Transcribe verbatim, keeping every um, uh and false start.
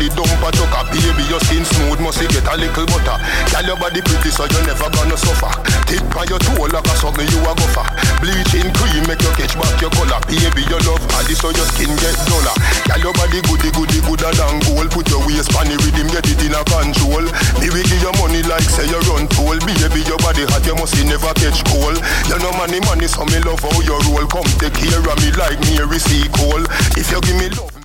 the dumper chucker. Baby, your skin smooth, must get a little butter. Girl, your body pretty, so you never gonna suffer. Tip on your toe like a something you a go for. Bleaching cream make you catch back your color. Baby, your love hardy, so your skin get duller. Girl, your body goody goody gooder than gold. Put your waist on the rhythm, get it in a control. Me will give you money like say you run toll. Baby, your body hot, you must never catch cold. You know money, money, so me love how you roll. Come take care of me like me receive cold. If you give me love